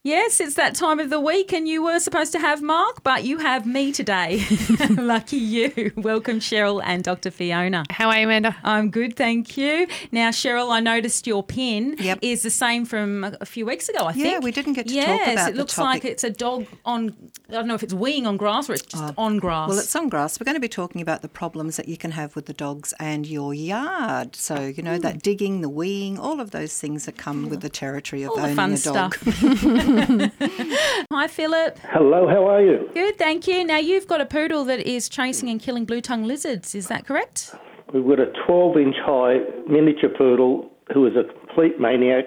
Yes, it's that time of the week and you were supposed to have Mark, but you have me today. Lucky you. Welcome, Cheryl and Dr. Fiona. How are you, Amanda? I'm good, thank you. Now, Cheryl, I noticed your pin is the same from a few weeks ago, I think. Yeah, we didn't get to talk about Yes, it looks like it's a dog on, I don't know if it's weeing on grass or it's just on grass. Well, it's on grass. We're going to be talking about the problems that you can have with the dogs and your yard. So, that digging, the weeing, all of those things that come with the territory of all owning the fun a dog. Stuff. Hi, Philip. Hello, how are you? Good, thank you. Now, you've got a poodle that is chasing and killing blue-tongue lizards. Is that correct? We've got a 12-inch high miniature poodle who is a complete maniac.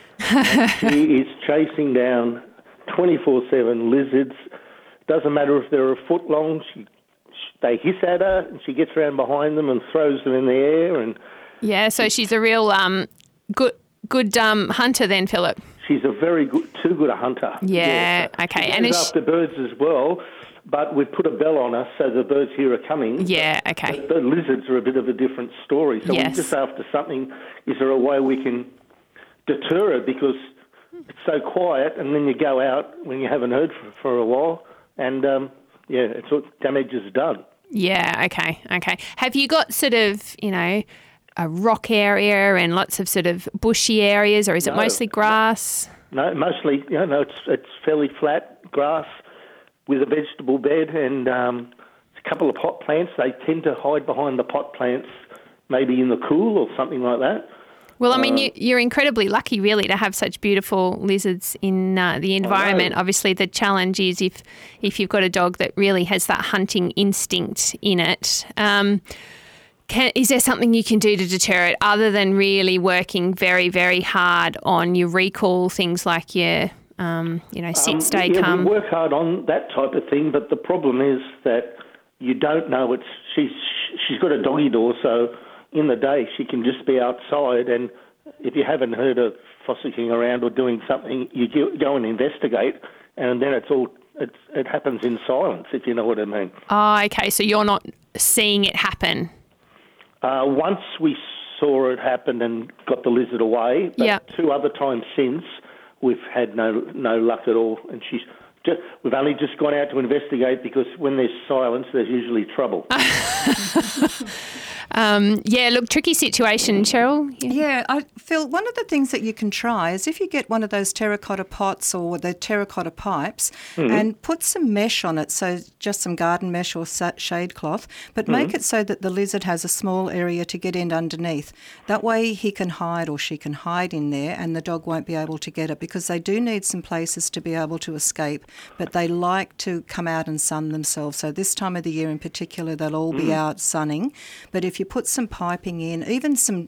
She is chasing down 24/7 lizards. Doesn't matter if they're a foot long. They hiss at her and she gets around behind them and throws them in the air. And yeah, so she's a real good hunter then, Philip. She's a very good, too good a hunter. Yeah, okay. She goes after birds as well, but we've put a bell on her so the birds hear her coming. Yeah, okay. But the lizards are a bit of a different story. So we're just after something. Is there a way we can deter her because it's so quiet and then you go out when you haven't heard for a while and, it's all damage is done. Yeah, okay. Have you got sort of, a rock area and lots of sort of bushy areas, or is it mostly grass? No, mostly, it's fairly flat grass with a vegetable bed and a couple of pot plants. They tend to hide behind the pot plants, maybe in the cool or something like that. Well, I mean, you're incredibly lucky, really, to have such beautiful lizards in the environment. Obviously, the challenge is if you've got a dog that really has that hunting instinct in it. Is there something you can do to deter it other than really working very, very hard on your recall, things like your, sit, stay, come? We work hard on that type of thing, but the problem is that you don't know she's got a doggy door, so in the day she can just be outside, and if you haven't heard her fossicking around or doing something, you go and investigate, and then it happens in silence, if you know what I mean. Oh, okay, so you're not seeing it happen. Once we saw it happen and got the lizard away, but 2 other times since, we've had no luck at all. And we've only just gone out to investigate because when there's silence, there's usually trouble. Tricky situation, Cheryl. Yeah, I feel one of the things that you can try is if you get one of those terracotta pots or the terracotta pipes and put some mesh on it, so just some garden mesh or shade cloth, but make it so that the lizard has a small area to get in underneath. That way he can hide or she can hide in there and the dog won't be able to get it because they do need some places to be able to escape, but they like to come out and sun themselves. So this time of the year in particular, they'll all be out sunning. But if you put some piping in, even some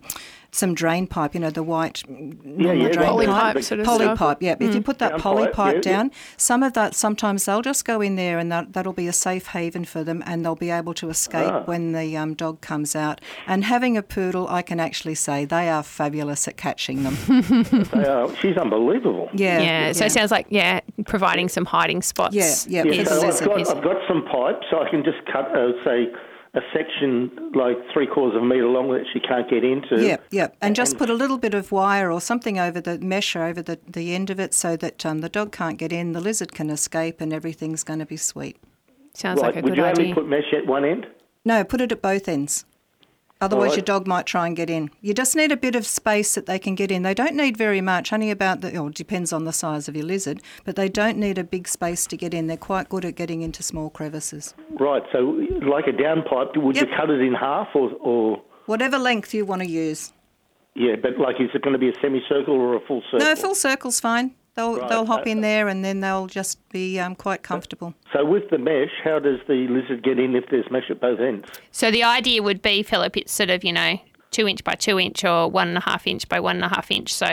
drain pipe, the white drain pipe sort of poly stuff. pipe, If you put that poly pipe down, some of that, sometimes they'll just go in there and that'll be a safe haven for them and they'll be able to escape when the dog comes out. And having a poodle, I can actually say they are fabulous at catching them. They are. She's unbelievable. Yeah. So it sounds like, providing some hiding spots. Yeah. So I've got some pipes, so I can just cut, say, a section like 3/4 of a metre long that she can't get into. Yeah. And just put a little bit of wire or something over the mesh over the end of it so that the dog can't get in, the lizard can escape and everything's going to be sweet. Sounds like a good idea. Would you only put mesh at one end? No, put it at both ends. Otherwise your dog might try and get in. You just need a bit of space that they can get in. They don't need very much, only about it depends on the size of your lizard, but they don't need a big space to get in. They're quite good at getting into small crevices. Right, so like a downpipe, would you cut it in half or? Whatever length you want to use. Yeah, but is it going to be a semicircle or a full circle? No, full circle's fine. They'll hop in there and then they'll just be quite comfortable. So with the mesh, how does the lizard get in if there's mesh at both ends? So the idea would be, Philip, it's sort of, 2 inch by 2 inch or 1.5 inch by 1.5 inch. So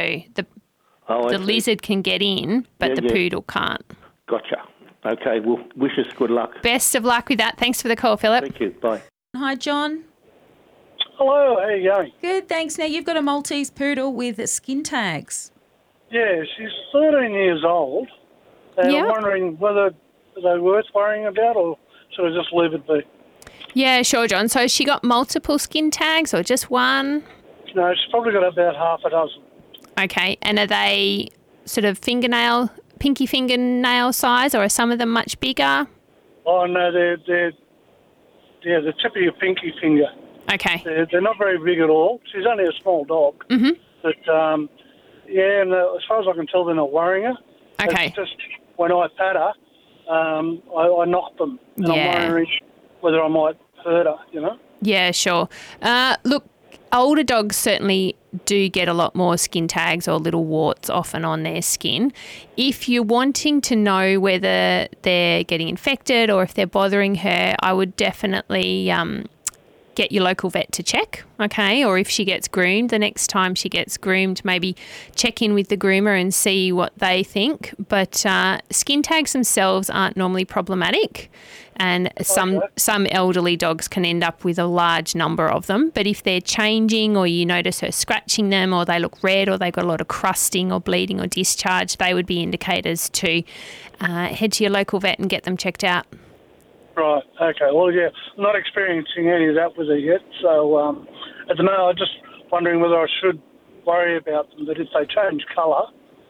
the lizard can get in, but the poodle can't. Gotcha. Okay, well, wish us good luck. Best of luck with that. Thanks for the call, Philip. Thank you. Bye. Hi, John. Hello, how are you going? Good, thanks. Now, you've got a Maltese poodle with skin tags. Yeah, she's 13 years old, and I'm wondering whether they're worth worrying about or should I just leave it be? Yeah, sure, John. So has she got multiple skin tags or just one? No, she's probably got about half a dozen. Okay, and are they sort of pinky fingernail size, or are some of them much bigger? Oh, no, they're the tip of your pinky finger. Okay. They're not very big at all. She's only a small dog. Mm-hmm. But, and as far as I can tell, they're not worrying her. Okay. It's just when I pat her, I knock them. And I'm wondering whether I might hurt her, you know? Yeah, sure. Look, older dogs certainly do get a lot more skin tags or little warts often on their skin. If you're wanting to know whether they're getting infected or if they're bothering her, I would definitely get your local vet to check, okay? Or if she gets groomed, the next time she gets groomed, maybe check in with the groomer and see what they think. But skin tags themselves aren't normally problematic, and some elderly dogs can end up with a large number of them. But if they're changing, or you notice her scratching them, or they look red, or they've got a lot of crusting or bleeding or discharge, they would be indicators to head to your local vet and get them checked out. Right, okay. Well, yeah, I'm not experiencing any of that with her yet. So at the moment, I'm just wondering whether I should worry about them, that if they change colour,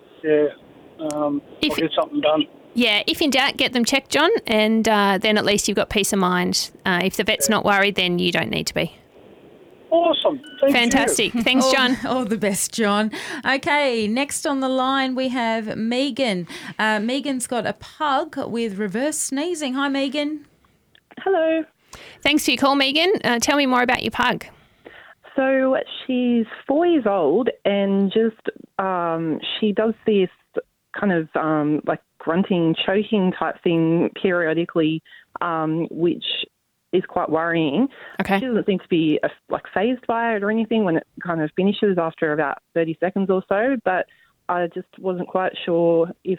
I'll get something done. Yeah, if in doubt, get them checked, John, and then at least you've got peace of mind. If the vet's not worried, then you don't need to be. Awesome. Fantastic. Thanks, John. All the best, John. Okay, next on the line we have Megan. Megan's got a pug with reverse sneezing. Hi, Megan. Hello. Thanks for your call, Megan. Tell me more about your pug. So she's 4 years old, and just she does this kind of like grunting, choking type thing periodically, which is quite worrying. Okay. She doesn't seem to be phased by it or anything when it kind of finishes after about 30 seconds or so, but I just wasn't quite sure if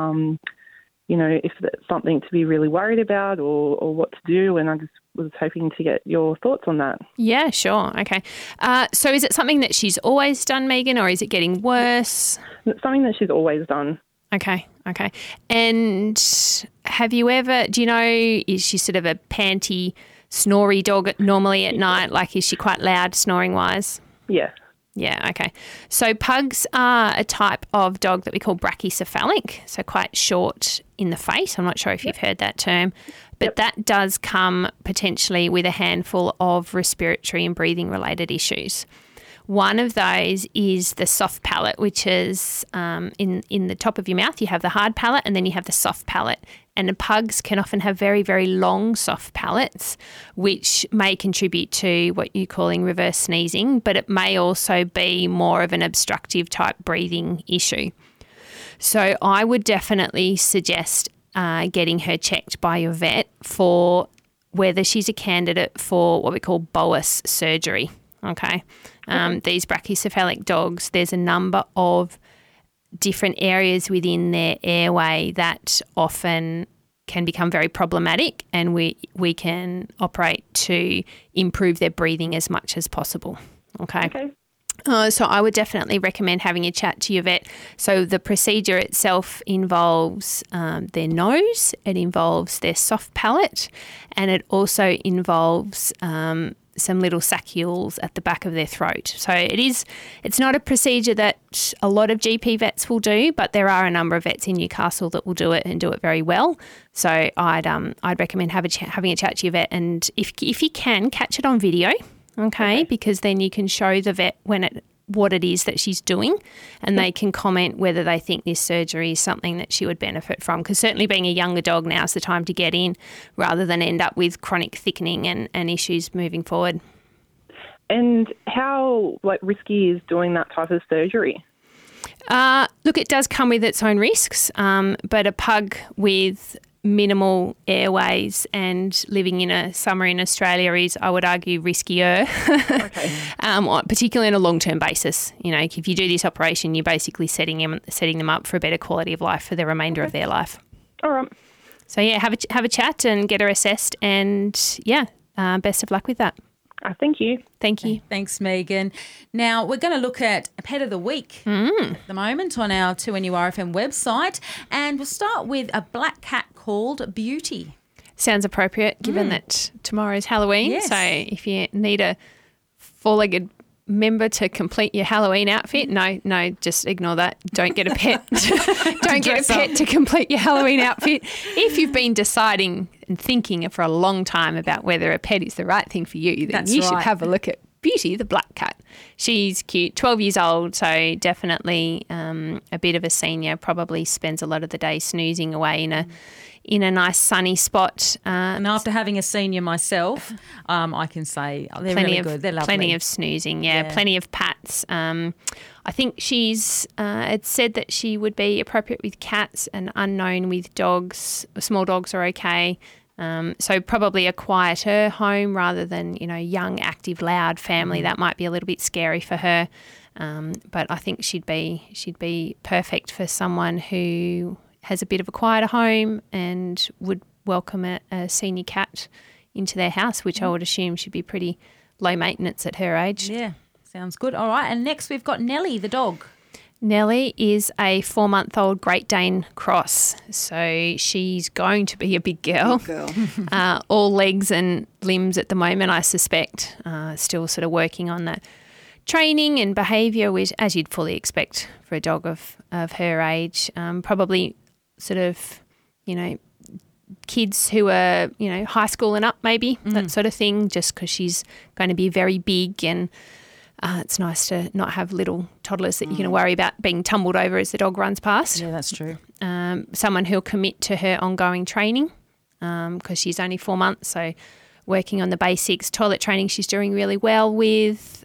if that's something to be really worried about or what to do, and I just was hoping to get your thoughts on that. Yeah, sure. Okay. So is it something that she's always done, Megan, or is it getting worse? It's something that she's always done. Okay. And do you know, is she sort of a panty, snory dog normally at night? Like, is she quite loud snoring-wise? Yeah. Yeah, okay. So pugs are a type of dog that we call brachycephalic, so quite short in the face. I'm not sure if you've heard that term, but that does come potentially with a handful of respiratory and breathing-related issues. One of those is the soft palate, which is in the top of your mouth. You have the hard palate and then you have the soft palate. And the pugs can often have very, very long soft palates, which may contribute to what you're calling reverse sneezing, but it may also be more of an obstructive type breathing issue. So I would definitely suggest getting her checked by your vet for whether she's a candidate for what we call BOAS surgery. Okay. These brachycephalic dogs, there's a number of different areas within their airway that often can become very problematic, and we can operate to improve their breathing as much as possible. Okay. So I would definitely recommend having a chat to your vet. So the procedure itself involves their nose, it involves their soft palate, and it also involves some little saccules at the back of their throat. So it's not a procedure that a lot of GP vets will do, but there are a number of vets in Newcastle that will do it and do it very well. So I'd recommend having a chat to your vet, and if you can, catch it on video, okay? Because then you can show the vet what it is that she's doing, and they can comment whether they think this surgery is something that she would benefit from, because certainly being a younger dog, now's the time to get in rather than end up with chronic thickening and issues moving forward. And how risky is doing that type of surgery? Look, it does come with its own risks, but a pug with minimal airways and living in a summer in Australia is, I would argue, riskier, particularly on a long-term basis. You know, if you do this operation, you're basically setting them up for a better quality of life for the remainder of their life. All right. So, yeah, have a chat and get her assessed, and, best of luck with that. Thank you. Thank you. Thanks, Megan. Now, we're going to look at a Pet of the Week at the moment on our 2NURFM website, and we'll start with a black cat called Beauty. Sounds appropriate given that tomorrow's Halloween. Yes. So if you need a four-legged remember to complete your Halloween outfit. No, just ignore that. Don't get a pet. Don't get a pet to complete your Halloween outfit. If you've been deciding and thinking for a long time about whether a pet is the right thing for you, then you should have a look at Beauty, the black cat. She's cute, 12 years old, so definitely a bit of a senior, probably spends a lot of the day snoozing away in a nice sunny spot. And after having a senior myself, I can say they're really good. They're lovely. Plenty of snoozing, plenty of pats. I think it said that she would be appropriate with cats and unknown with dogs. Small dogs are okay. So probably a quieter home rather than, young, active, loud family. That might be a little bit scary for her. But I think she'd be perfect for someone who has a bit of a quieter home and would welcome a senior cat into their house, which I would assume should be pretty low maintenance at her age. Yeah, sounds good. All right, and next we've got Nellie, the dog. Nellie is a 4-month-old Great Dane cross, so she's going to be a big girl. All legs and limbs at the moment, I suspect. Still sort of working on that training and behaviour, which, as you'd fully expect for a dog of her age. Probably sort of, kids who are, high school and up maybe, that sort of thing, just because she's going to be very big and it's nice to not have little toddlers that you're going to worry about being tumbled over as the dog runs past. Yeah, that's true. Someone who'll commit to her ongoing training because she's only 4 months, so working on the basics. Toilet training she's doing really well with.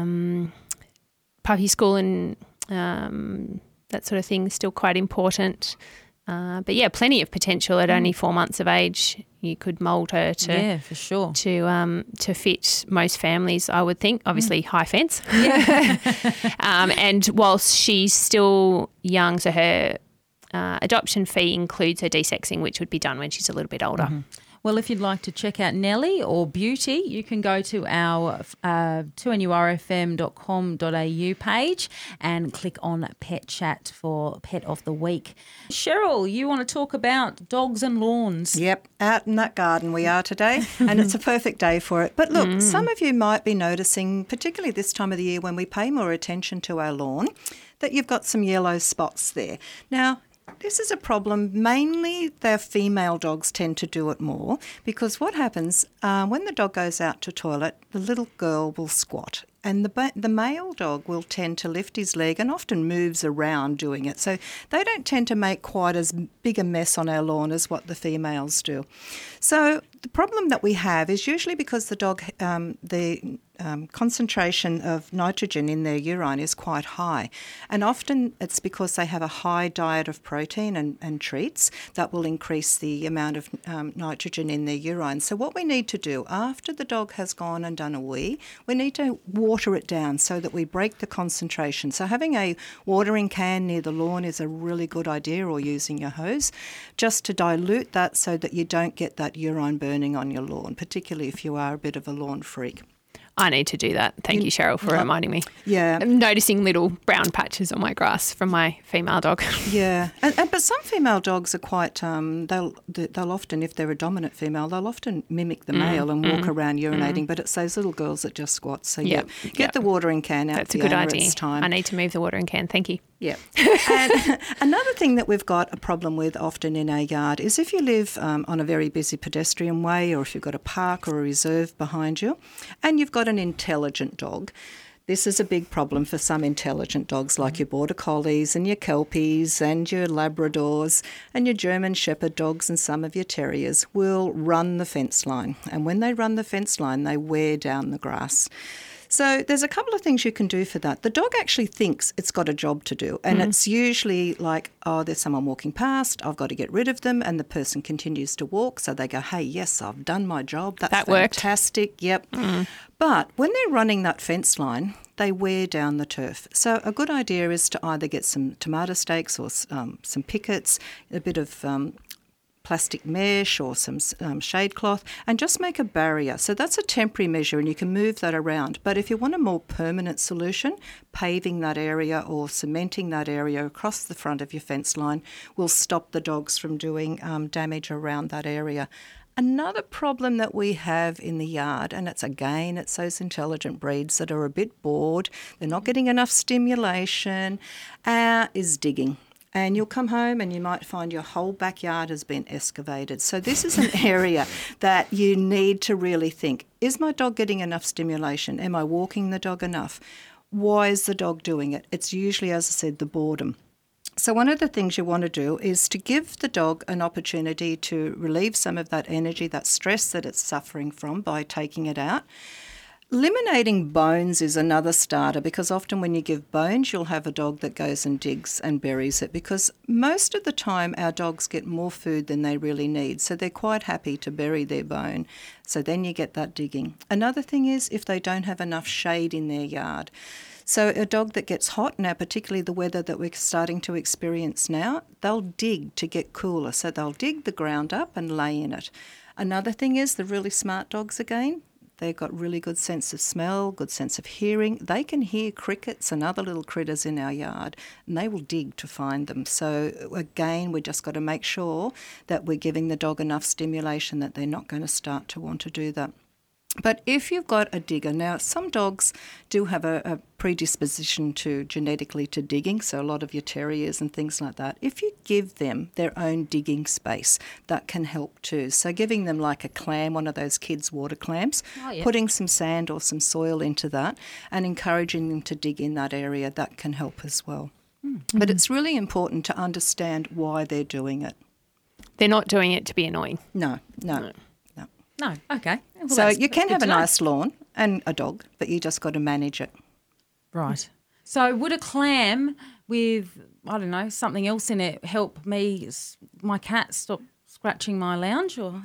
Puppy school and that sort of thing is still quite important. But yeah, plenty of potential at only 4 months of age. You could mould her to for sure to fit most families, I would think. Obviously, high fence. And whilst she's still young, so her adoption fee includes her desexing, which would be done when she's a little bit older. Well, if you'd like to check out Nellie or Beauty, you can go to our 2NURFM.com.au page and click on Pet Chat for Pet of the Week. Cheryl, you want to talk about dogs and lawns? Yep, out in that garden we are today, and it's a perfect day for it. But look, some of you might be noticing, particularly this time of the year when we pay more attention to our lawn, that you've got some yellow spots there. Now, this is a problem. Mainly the female dogs tend to do it more because what happens when the dog goes out to toilet, the little girl will squat and the male dog will tend to lift his leg and often moves around doing it. So they don't tend to make quite as big a mess on our lawn as what the females do. So the problem that we have is usually because the dog, concentration of nitrogen in their urine is quite high. And often it's because they have a high diet of protein and treats that will increase the amount of nitrogen in their urine. So what we need to do after the dog has gone and done a wee, we need to water it down so that we break the concentration. So having a watering can near the lawn is a really good idea, or using your hose, just to dilute that so that you don't get that urine burning on your lawn, particularly if you are a bit of a lawn freak. I need to do that. Thank you, Cheryl, for reminding me. Yeah. I'm noticing little brown patches on my grass from my female dog. Yeah. But some female dogs are quite, they'll often, if they're a dominant female, they'll often mimic the male and walk around urinating, but it's those little girls that just squat. So get the watering can out. That's a good idea. It's time. I need to move the watering can. Thank you. Yeah. And another thing that we've got a problem with often in our yard is if you live on a very busy pedestrian way, or if you've got a park or a reserve behind you and you've got an intelligent dog. This is a big problem for some intelligent dogs like your Border Collies and your Kelpies and your Labradors and your German Shepherd dogs, and some of your Terriers will run the fence line. And when they run the fence line, they wear down the grass. So there's a couple of things you can do for that. The dog actually thinks it's got a job to do, and it's usually like, oh, there's someone walking past, I've got to get rid of them, and the person continues to walk. So they go, hey, yes, I've done my job. That's fantastic. Worked. Yep. But when they're running that fence line, they wear down the turf. So a good idea is to either get some tomato stakes or some pickets, a bit of plastic mesh or some shade cloth, and just make a barrier. So that's a temporary measure and you can move that around. But if you want a more permanent solution, paving that area or cementing that area across the front of your fence line will stop the dogs from doing damage around that area. Another problem that we have in the yard, and it's those intelligent breeds that are a bit bored, they're not getting enough stimulation, is digging. And you'll come home and you might find your whole backyard has been excavated. So this is an area that you need to really think, is my dog getting enough stimulation? Am I walking the dog enough? Why is the dog doing it? It's usually, as I said, the boredom. So one of the things you want to do is to give the dog an opportunity to relieve some of that energy, that stress that it's suffering from by taking it out. Eliminating bones is another starter, because often when you give bones, you'll have a dog that goes and digs and buries it, because most of the time our dogs get more food than they really need, so they're quite happy to bury their bone. So then you get that digging. Another thing is if they don't have enough shade in their yard. So a dog that gets hot now, particularly the weather that we're starting to experience now, they'll dig to get cooler. So they'll dig the ground up and lay in it. Another thing is the really smart dogs again, they've got really good sense of smell, good sense of hearing. They can hear crickets and other little critters in our yard, and they will dig to find them. So again, we just got to make sure that we're giving the dog enough stimulation that they're not going to start to want to do that. But if you've got a digger, now some dogs do have a predisposition genetically to digging, so a lot of your terriers and things like that. If you give them their own digging space, that can help too. So giving them like a clam, one of those kids' water clams, putting some sand or some soil into that and encouraging them to dig in that area, that can help as well. Mm-hmm. But it's really important to understand why they're doing it. They're not doing it to be annoying. No. No, okay. Well, so you can have a nice lawn and a dog, but you just got to manage it. Right. So would a clam with, I don't know, something else in it help my cat stop scratching my lounge? Or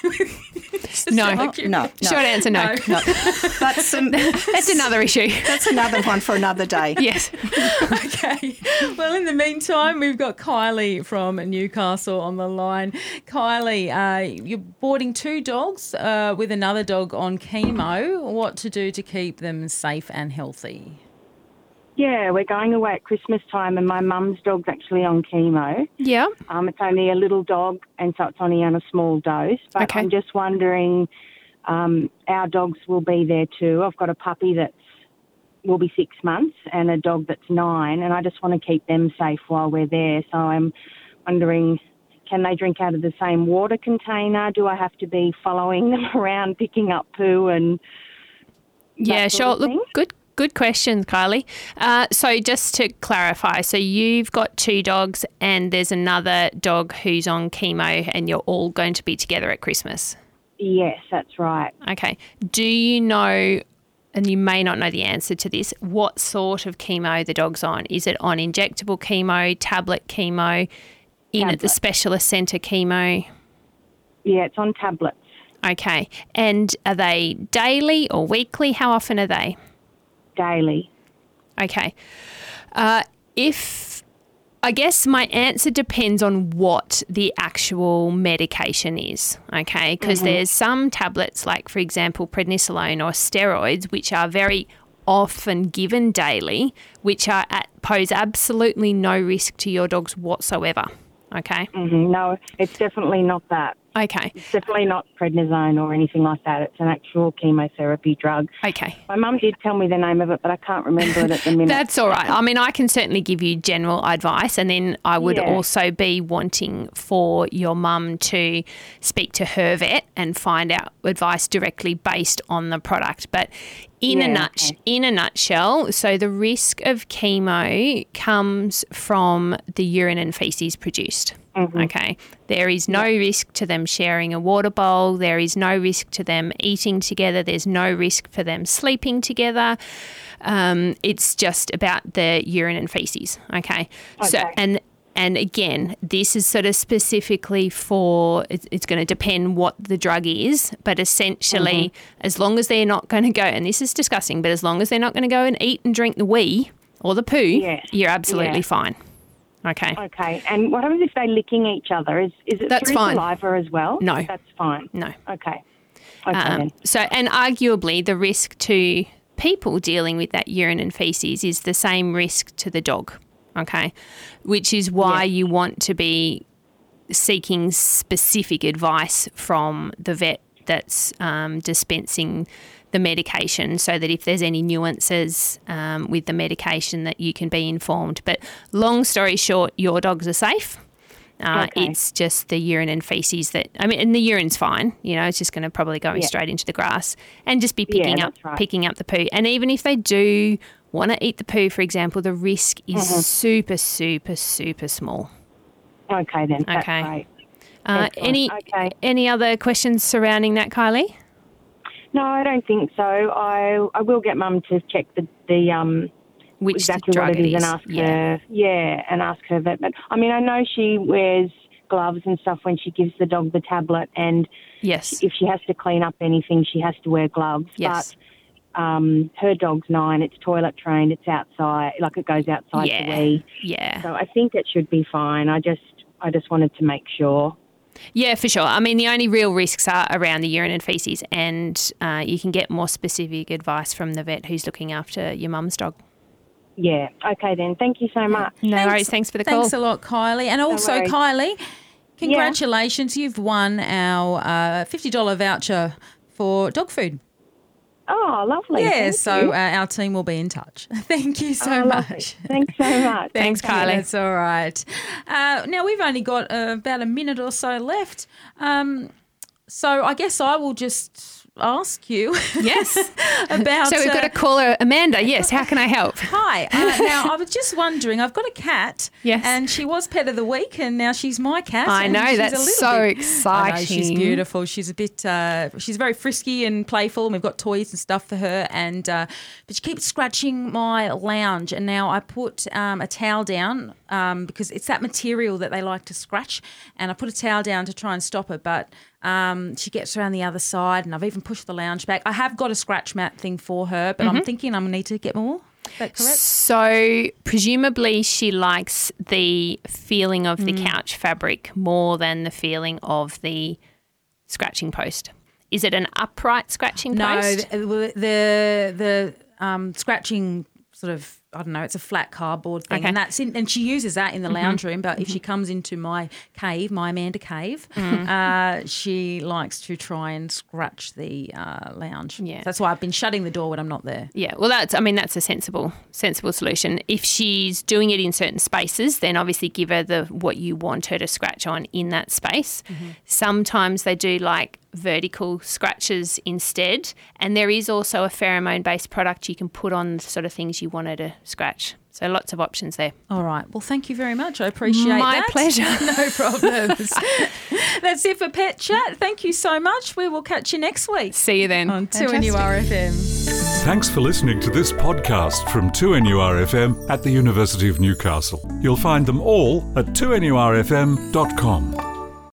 No. No. Short answer, no. That's another issue. That's another one for another day. Yes. Okay. Well, in the meantime, we've got Kylie from Newcastle on the line. Kylie, you're boarding 2 dogs with another dog on chemo. What to do to keep them safe and healthy? Yeah, we're going away at Christmas time and my mum's dog's actually on chemo. Yeah. It's only a little dog and so it's only on a small dose. But okay. I'm just wondering, our dogs will be there too. I've got a puppy will be 6 months and a dog that's 9 and I just want to keep them safe while we're there. So I'm wondering, can they drink out of the same water container? Do I have to be following them around picking up poo and yeah, sure. Look, Good question, Kylie. So just to clarify, so you've got 2 dogs and there's another dog who's on chemo and you're all going to be together at Christmas? Yes, that's right. Okay. Do you know, and you may not know the answer to this, what sort of chemo the dog's on? Is it on injectable chemo, tablet chemo, in at the specialist centre chemo? Yeah, it's on tablets. Okay. And are they daily or weekly? How often are they? Daily. Okay. I guess my answer depends on what the actual medication is, okay? Because there's some tablets, like, for example, prednisolone or steroids, which are very often given daily, which pose absolutely no risk to your dogs whatsoever, okay? No, it's definitely not that. Okay. It's definitely not prednisone or anything like that. It's an actual chemotherapy drug. Okay. My mum did tell me the name of it, but I can't remember it at the minute. That's all right. I mean, I can certainly give you general advice, and then I would also be wanting for your mum to speak to her vet and find out advice directly based on the product. But in a nutshell, so the risk of chemo comes from the urine and faeces produced. Okay. There is no risk to them sharing a water bowl. There is no risk to them eating together. There's no risk for them sleeping together. It's just about the urine and faeces. Okay. So, and again, this is sort of specifically for, it's going to depend what the drug is, but essentially, as long as they're not going to go, and this is disgusting, but as long as they're not going to go and eat and drink the wee or the poo, you're absolutely fine. Okay. Okay. And what happens if they're licking each other? Is it That's through fine. saliva as well? No. That's fine. No. Okay. Then. So, and arguably the risk to people dealing with that urine and faeces is the same risk to the dog, okay, which is why you want to be seeking specific advice from the vet that's dispensing the medication, so that if there's any nuances with the medication that you can be informed. But long story short, your dogs are safe. Okay. It's just the urine and faeces and the urine's fine. It's just going to probably go straight into the grass, and just be picking up the poo. And even if they do want to eat the poo, for example, the risk is super, super, super small. Okay, then. That's Okay. great. Any other questions surrounding that, Kylie? No, I don't think so. I will get Mum to check the Which exactly drug what it is and is. ask her. Yeah, and ask her vet. But I mean, I know she wears gloves and stuff when she gives the dog the tablet, and Yes. if she has to clean up anything, she has to wear gloves. Yes. But her dog's 9. It's toilet trained. It's outside, like it goes outside to wee. Yeah. So I think it should be fine. I just wanted to make sure. Yeah, for sure. I mean, the only real risks are around the urine and faeces, and you can get more specific advice from the vet who's looking after your mum's dog. Yeah. Okay, then. Thank you so much. No worries. Thanks for the call. Thanks a lot, Kylie. And also, worries. Kylie, congratulations. You've won our $50 voucher for dog food. Oh, lovely. Yeah, Thank so you. our team will be in touch. Thank you so Lovely. much. Thanks so much. Thanks, Kylie. That's all right. Now, we've only got about a minute or so left. So I guess I will just ask you Yes. about... So we've got a caller, Amanda. Yes, how can I help? Hi. Now, I was just wondering, I've got a cat. Yes. And she was Pet of the Week, and now she's my cat. I and know, she's that's a little so bit- exciting. I know, she's beautiful. She's a bit, she's very frisky and playful, and we've got toys and stuff for her. And but she keeps scratching my lounge, and now I put a towel down because it's that material that they like to scratch, and I put a towel down to try and stop it, but she gets around the other side, and I've even pushed the lounge back. I have got a scratch mat thing for her, but I'm thinking I'm going to need to get more. Is that correct? So presumably she likes the feeling of the couch fabric more than the feeling of the scratching post. Is it an upright scratching post? No, the scratching sort of, I don't know, it's a flat cardboard thing, Okay. and that's in, and she uses that in the lounge room. But if she comes into my cave, my Amanda cave, she likes to try and scratch the lounge. Yeah. That's why I've been shutting the door when I'm not there. Yeah, well, that's a sensible solution. If she's doing it in certain spaces, then obviously give her what you want her to scratch on in that space. Sometimes they do like vertical scratches instead, and there is also a pheromone-based product you can put on the sort of things you want her to scratch. So lots of options there. All right. Well, thank you very much. I appreciate My that. pleasure. No problems. That's it for Pet Chat. Thank you so much. We will catch you next week See you then. on 2NURFM. Thanks for listening to this podcast from 2NURFM at the University of Newcastle. You'll find them all at 2NURFM.com.